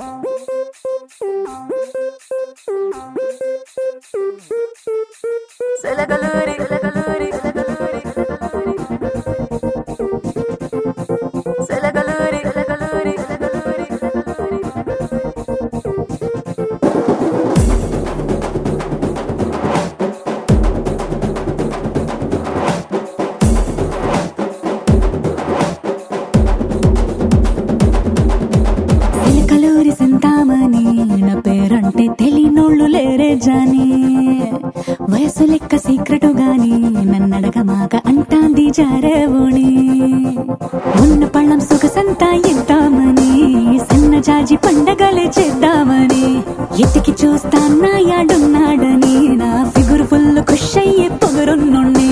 పేరంటే తెలియనోళ్ళు లేరే జాని వయసు లెక్క సీక్రెటు గాని నన్నడగమాక అంటాంది జారేవోణి ఉన్న పళ్ళం సుఖసంతా ఇద్దామని సన్న జాజి పండగలే చేద్దామని ఎత్తికి చూస్తాన్నా యాడున్నాడని నా ఫిగురు ఫుల్ ఖుష్ అయ్యే పొగరున్నుండి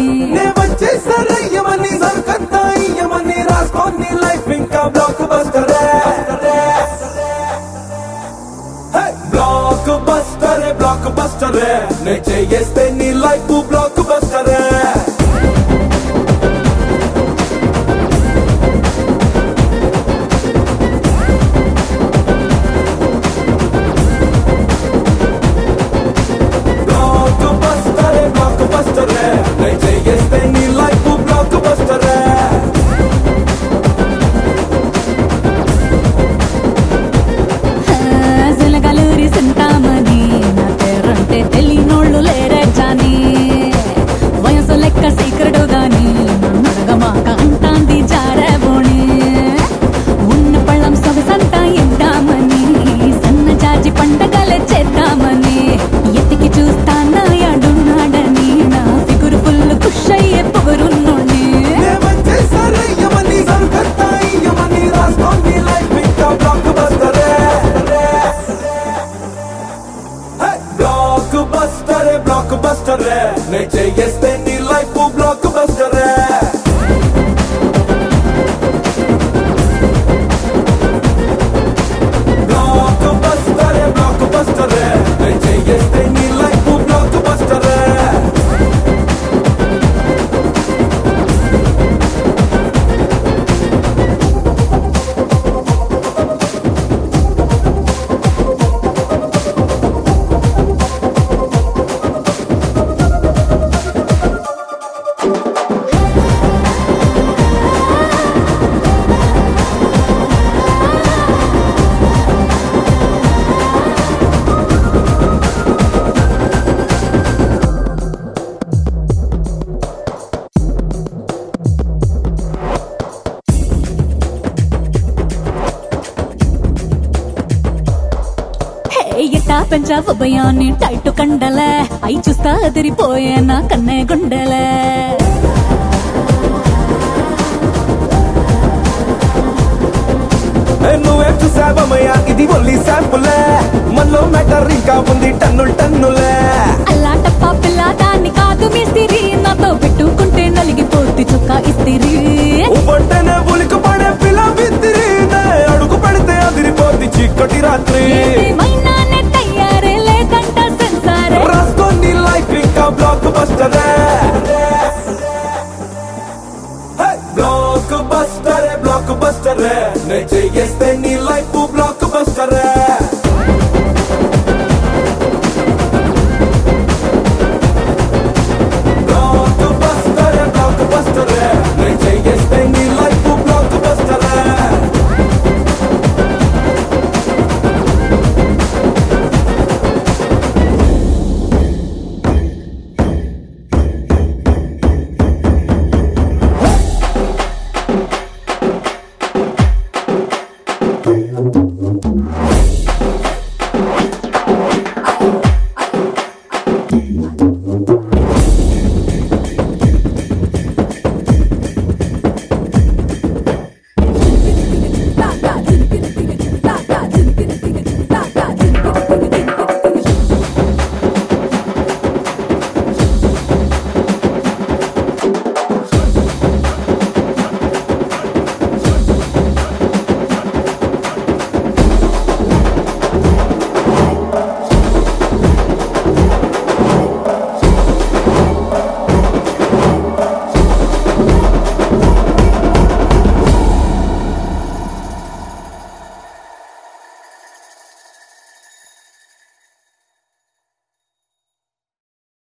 బ్లాక్ బస్టర్ నే చేస్తే నీ life block buster block buster నే చేస్తే నీ life block buster Jalagaluri Santamani నా పేరంటే తెలియనోళ్ళు లేరే జాని వయసు లెక్క సీక్రెటు గాని నన్నడగమాక అంటాంది జారేవోణి ఉన్న పళ్ళం సొగసంతా ఇద్దామని సన్న జాజి పండగలే చేద్దామని ఎత్తికి చూస్తానా యాడున్నాడని నా ఫిగురు ఫుల్ ఖుష్ అయ్యే పొగరున్నోణ్ణి బ్లాక్ బస్టర్ నే చేస్తే నీ life block buster block buster నే చేస్తే నీ లైఫ్ బ్లాక్ బస్టర్ ఎట్టా పెంచావు భయాన్ని టైట్ కండలే అయి చూస్తా అదిరిపోయే నా కన్నే గుండెలే నువ్వే చూసావమయ్యా ఇది ఒళ్ళి శాంపులే మనలో మ్యాటర్ ఇంకా ఉంది టన్నులే అల్లాటప్ప పిల్ల దాన్ని కాదు మిస్తిరి నాతో పెట్టుకుంటే నలిగిపోద్ది చుక్క ఇస్తిరి ఉలికి పడే పిల్ల బిత్తిరి అడుగు పెడితే అదిరిపోద్ది చీకటి రాత్రి